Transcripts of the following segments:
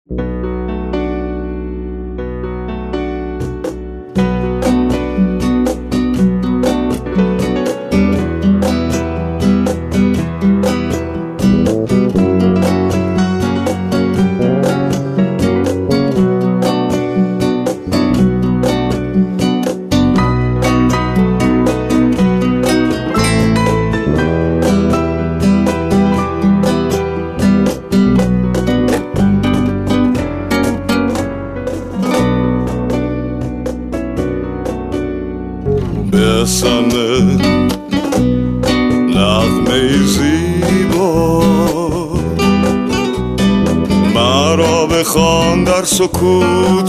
بسنه نغمه زیبا مرا بخوان در سکوت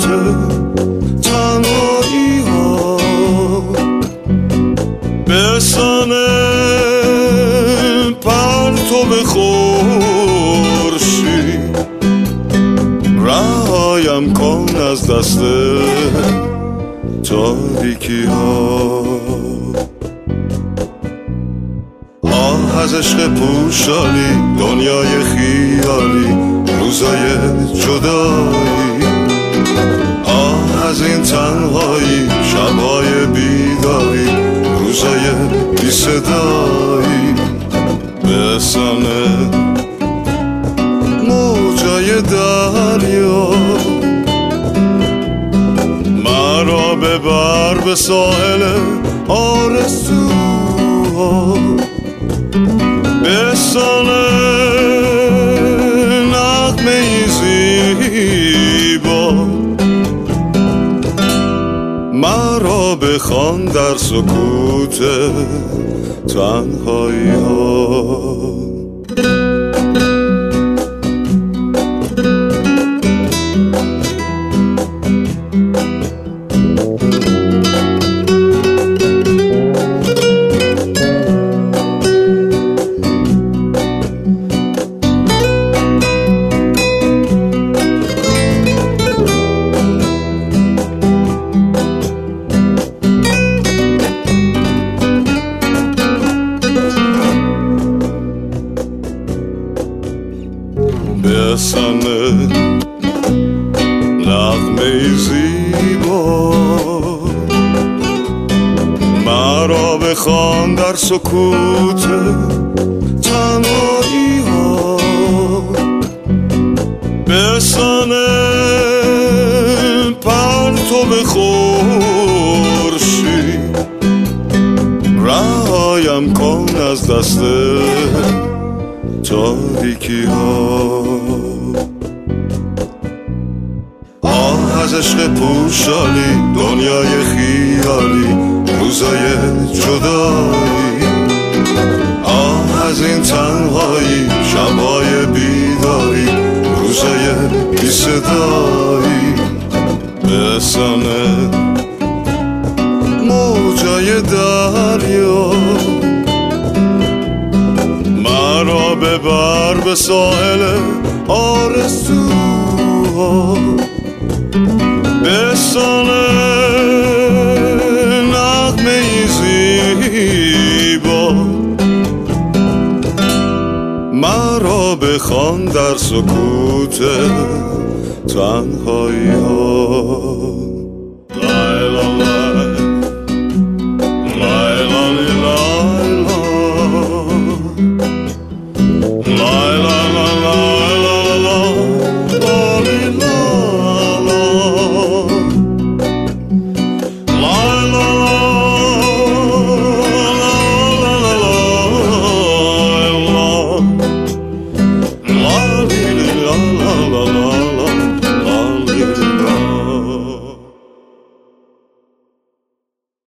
تنهایی ها. بسنه پرتو خورشید رهایم کن از دست تاریکی ها. آه از عشق پوشالی، دنیای خیالی، روزای جدایی. آه از این تنهایی، شبهای بیداری، روزای بی صدایی. بسنه موجای دریا مرا ببر به ساحل آرزوها. بسنه نغمه زیبا مرا بخوان در سکوت تنهایی ها. بسنه نغمه زیبا مرا بخوان در سکوت تنهایی ها. بسنه پرتو خورشید رهایم کن از دست تاریکی ها. آه از عشق پوشالی، دنیای خیالی، روزای جدایی. آه از این تنهایی، شبهای بیداری، روزای بی صدایی. بسنه موجای دریا مرا ببر به ساحل آرزوها. بسنه نغمه زیبا مرا بخوان در سکوت تنهایی ها. لا لا لا